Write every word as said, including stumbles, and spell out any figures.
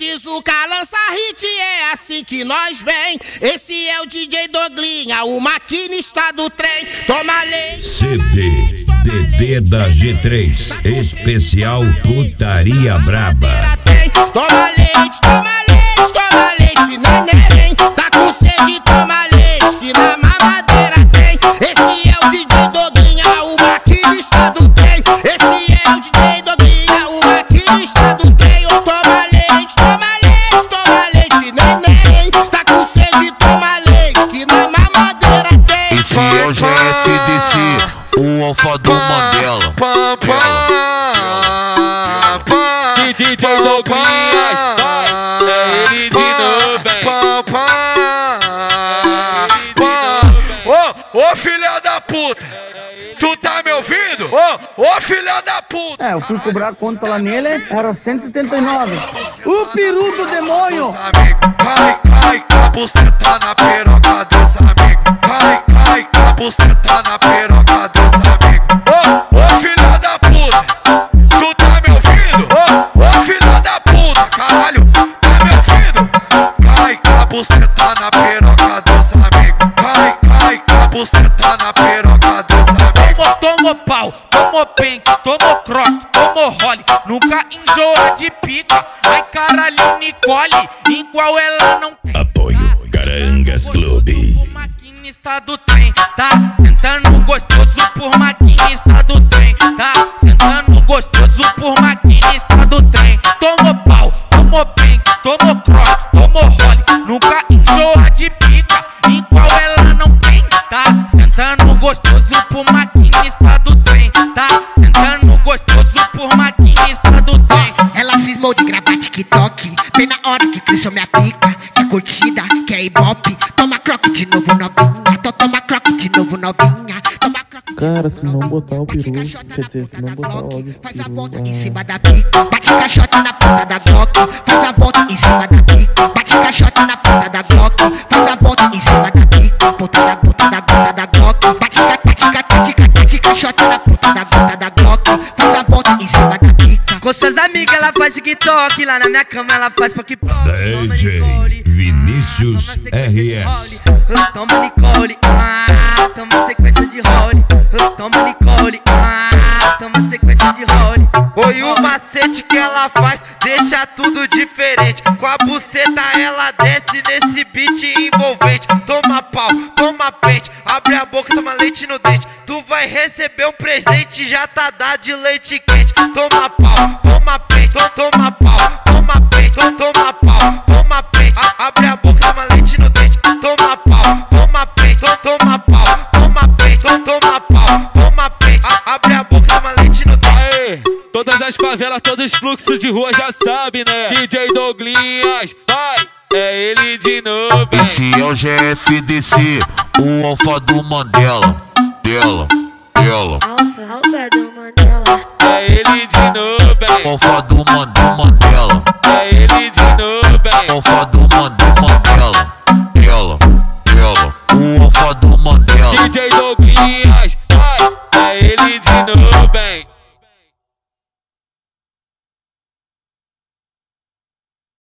preciso cá lança hit, é assim que nós vem. Esse é o D J Doglinha, o maquinista do trem. Toma leite, C D D D da G três, especial Putaria Braba. Toma leite, toma leite, toma leite, neném. Tá com sede, toma leite, que na mamadeira tem. Esse é o D J Doglinha, o maquinista do trem. Esse é o D J Doglinha, o maquinista do trem. Oh, toma leite, toma leite, toma leite, neném. Tá com sede, toma leite, que na mamadeira tem. Esse é o G F D C, o alfa do Mandela. D J Doglinhas, é ele de novo, Ô, ô filha da puta, tu tá me ouvindo? Ô, ô filha da puta. É, eu fui cobrar conta lá nele, era cento e setenta e nove. O peru do demônio. Cai, cai, a buceta na piroca dos amigos. Cai, cai, a buceta na piroca dos amigos. Ô, ô filha da puta, tu tá me ouvindo? Ô, ô filha da puta, caralho, tá me ouvindo? Cai, a buceta na piroca dos amigos. Cai, cai, a buceta na piroca dos amigos. Tomou pau, tomou pente, tomou croque, tomou role. Nunca enjoa de pica. Ai caralho, Nicole, igual ela não tem. Apoio Carangas Clube. O maquinista do trem tá sentando gostoso por maquinista do trem. Tá sentando gostoso por maquinista do trem. Tomou pau, tomou pente, tomou croque, tomou role. Nunca enjoa de pica, igual ela não tem. Tá sentando gostoso por maquinista do trem. Tá sentando gostoso por maquinista do trem. Ela cismou de gravar TikTok, bem na hora que cresceu minha pica. Quer curtida, quer ibope, toma croque de novo novinha. Tô, toma croque de novo novinha. Toma croque. Cara, se não botar o peru, quer dizer, se não botar o óleo, faz a volta em cima da pica. Bate caixote na ponta da Glock, faz a volta em cima da pica. Bate caixote na ponta da Glock, faz a volta em cima da pica. Ponta da ponta da ponta da Glock. Bate ca, bate ca, bate ca, bate caixote na ponta da ponta da Glock, faz a volta em cima da pica. Com suas amigas ela faz TikTok, lá na minha cama ela faz poc-poc. D J Vinícius R S. Toma Nicole, ah, toma sequência de role. Toma Nicole, ah, toma sequência de role. Oi, o macete que ela faz deixa tudo diferente. Com a buceta ela desce nesse beat envolvente. Toma pau, toma pente, abre a boca, toma leite no dente. Tu vai receber um presente, já tá dado de leite quente. Toma pau, toma pente, toma pau, toma pente, toma pau, toma pente. Abre a boca, toma leite no dente. Toma pau, toma pente, toma pau, toma pente, toma pau, toma pente. Abre a boca, toma leite no dente. Aê, todas as favelas, todos os fluxos de rua já sabem, né? D J Doglinhas, vai, é ele de novo. Esse é o G F D C, o alfa do Mandela. Dela, dela. Alfa, alfa do Mandela. É ele de novo, hein? Alfa do Mandela. É ele de novo, hein? Alfa do Mandela. Dela, dela. O alfa do Mandela. D J Doglinhas.